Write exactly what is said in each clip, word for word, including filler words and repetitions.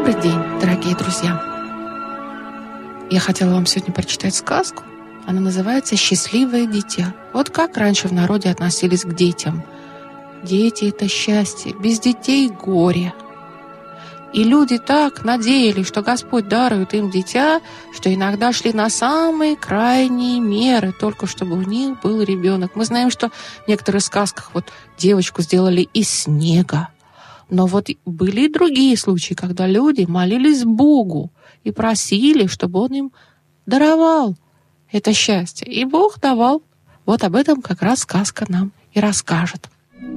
Добрый день, дорогие друзья! Я хотела вам сегодня прочитать сказку. Она называется «Счастливое дитя». Вот как раньше в народе относились к детям. Дети — это счастье, без детей — горе. И люди так надеялись, что Господь дарует им дитя, что иногда шли на самые крайние меры, только чтобы у них был ребенок. Мы знаем, что в некоторых сказках вот девочку сделали из снега. Но вот были и другие случаи, когда люди молились Богу и просили, чтобы Он им даровал это счастье. И Бог давал. Вот об этом как раз сказка нам и расскажет.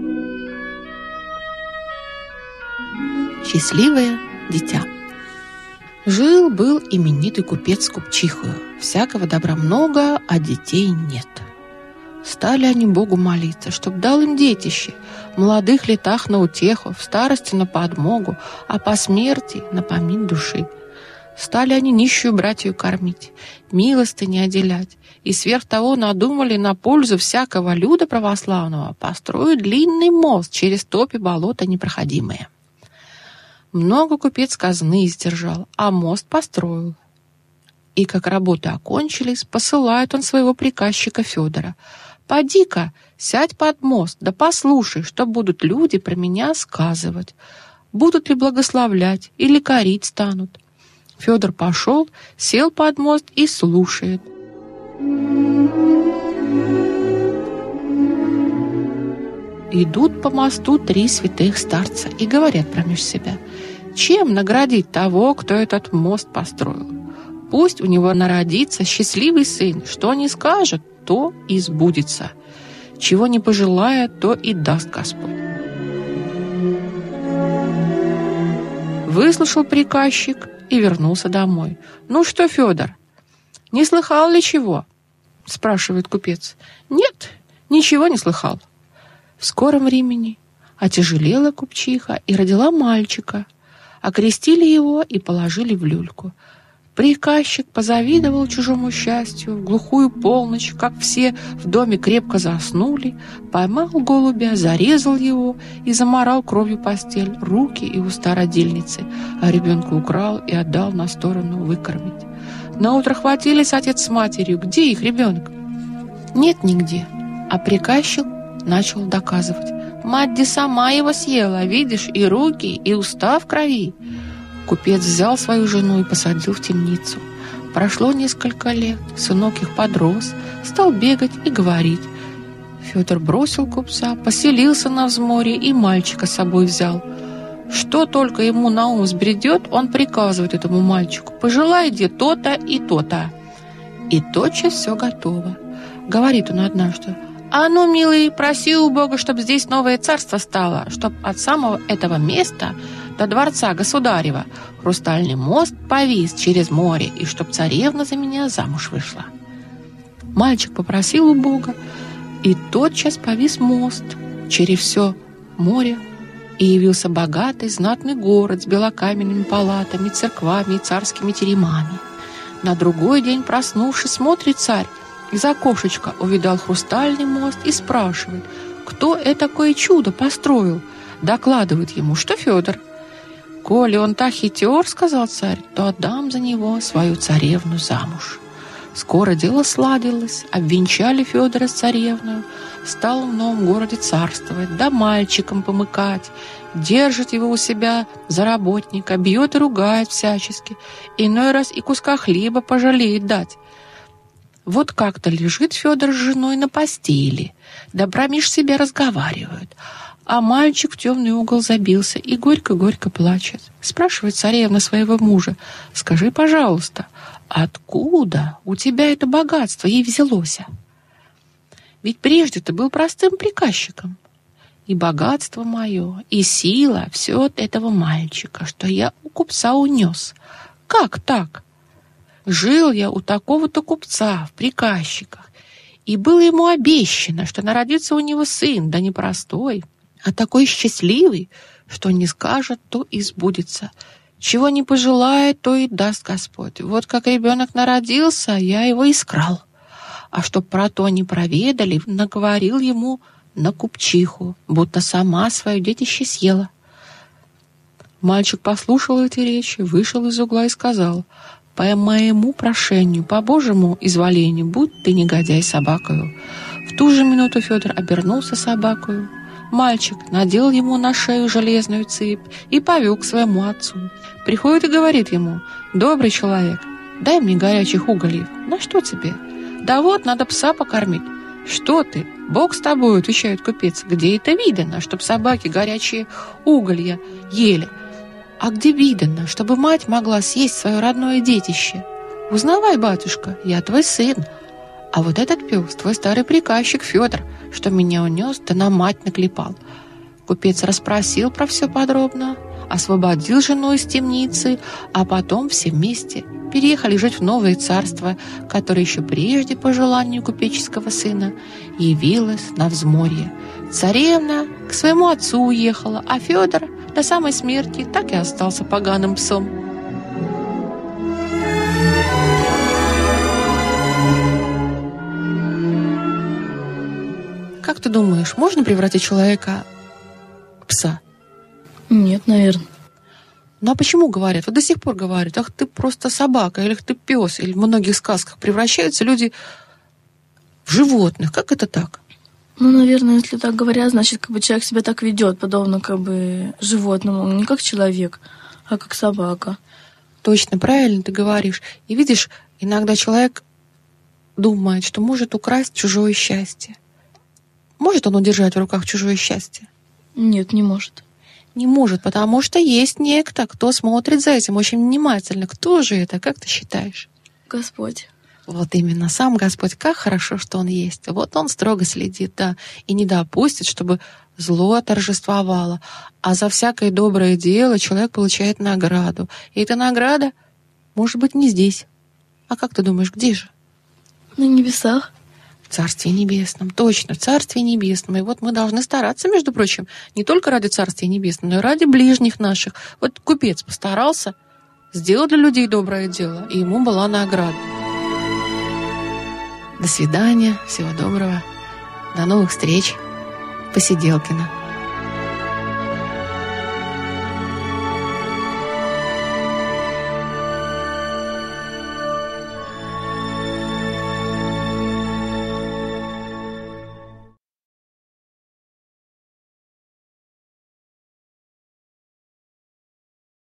Счастливое дитя. Жил-был именитый купец с купчихою. Всякого добра много, а детей нет. Стали они Богу молиться, чтоб дал им детище, в молодых летах на утеху, в старости на подмогу, а по смерти на помин души. Стали они нищую братью кормить, милостыни отделять, и сверх того надумали на пользу всякого люда православного построить длинный мост через топи болота непроходимые. Много купец казны издержал, а мост построил. И как работы окончились, посылает он своего приказчика Федора: «Поди-ка, сядь под мост, да послушай, что будут люди про меня сказывать. Будут ли благословлять или корить станут». Федор пошел, сел под мост и слушает. Идут по мосту три святых старца и говорят промеж себя: чем наградить того, кто этот мост построил? Пусть у него народится счастливый сын, что не скажет, то и сбудется. Чего не пожелает, то и даст Господь. Выслушал приказчик и вернулся домой. «Ну что, Федор, не слыхал ли чего?» — спрашивает купец. «Нет, ничего не слыхал». В скором времени отяжелела купчиха и родила мальчика. Окрестили его и положили в люльку. Приказчик позавидовал чужому счастью. В глухую полночь, как все в доме крепко заснули, поймал голубя, зарезал его и заморал кровью постель, руки и уста родильницы, а ребенка украл и отдал на сторону выкормить. Наутро хватились отец с матерью. Где их ребенок? Нет нигде. А приказчик начал доказывать: мать-де сама его съела, видишь, и руки, и уста в крови. Купец взял свою жену и посадил в темницу. Прошло несколько лет, сынок их подрос, стал бегать и говорить. Федор бросил купца, поселился на взморье и мальчика с собой взял. Что только ему на ум взбредет, он приказывает этому мальчику: пожелай где то-то и то-то. И тотчас все готово. Говорит он однажды: а ну, милый, проси у Бога, чтоб здесь новое царство стало, чтоб от самого этого места до дворца государева хрустальный мост повис через море, и чтоб царевна за меня замуж вышла. Мальчик попросил у Бога, и тотчас повис мост через все море, и явился богатый, знатный город с белокаменными палатами, церквами и царскими теремами. На другой день, проснувшись, смотрит царь, из окошечка увидал хрустальный мост и спрашивает, кто это такое чудо построил. Докладывает ему, что Федор. «Коли он так хитер, — сказал царь, — то отдам за него свою царевну замуж». Скоро дело сладилось, обвенчали Федора с царевною, стал в новом городе царствовать, да мальчиком помыкать, держит его у себя за работника, бьет и ругает всячески, иной раз и куска хлеба пожалеет дать. Вот как-то лежит Федор с женой на постели, да промеж себя разговаривают, а мальчик в темный угол забился и горько-горько плачет. Спрашивает царевна своего мужа: «Скажи, пожалуйста, откуда у тебя это богатство ей взялось? Ведь прежде ты был простым приказчиком. И богатство мое, и сила — все от этого мальчика, что я у купца унес. Как так? Жил я у такого-то купца в приказчиках, и было ему обещано, что народится у него сын, да не простой, а такой счастливый, что не скажет, то и сбудется. Чего не пожелает, то и даст Господь. Вот как ребенок народился, я его и скрал. А чтоб про то не проведали, наговорил ему на купчиху, будто сама свое детище съела. Мальчик послушал эти речи, вышел из угла и сказал: «По моему прошению, по Божьему изволению, будь ты негодяй собакою». В ту же минуту Федор обернулся собакою. Мальчик надел ему на шею железную цепь и повел к своему отцу. Приходит и говорит ему: «Добрый человек, дай мне горячих угольев». «На что тебе?» «Да вот, надо пса покормить». «Что ты? Бог с тобой», — отвечает купец. «Где это видано, чтоб собаки горячие уголья ели? А где видано, чтобы мать могла съесть свое родное детище? Узнавай, батюшка, я твой сын. А вот этот пес, твой старый приказчик Федор, что меня унес, да на мать наклепал». Купец расспросил про все подробно, освободил жену из темницы, а потом все вместе переехали жить в новое царство, которое еще прежде, по желанию купеческого сына, явилось на взморье. Царевна к своему отцу уехала, а Федор до самой смерти так и остался поганым псом. Как ты думаешь, можно превратить человека в пса? Нет, наверное. Ну а почему говорят? Вот до сих пор говорят: ах, ты просто собака, или ты пес, или в многих сказках превращаются люди в животных. Как это так? Ну, наверное, если так говорят, значит, как бы человек себя так ведет, подобно как бы животному, не как человек, а как собака. Точно, правильно ты говоришь. И видишь, иногда человек думает, что может украсть чужое счастье. Может он удержать в руках чужое счастье? Нет, не может. Не может, потому что есть некто, кто смотрит за этим очень внимательно. Кто же это, как ты считаешь? Господь. Вот именно, сам Господь. Как хорошо, что Он есть. Вот Он строго следит, да, и не допустит, чтобы зло торжествовало. А за всякое доброе дело человек получает награду. И эта награда может быть не здесь. А как ты думаешь, где же? На небесах. В Царстве Небесном, точно, в Царстве Небесном. И вот мы должны стараться, между прочим, не только ради Царствия Небесного, но и ради ближних наших. Вот купец постарался, сделал для людей доброе дело, и ему была награда. До свидания, всего доброго, до новых встреч. Посиделкина.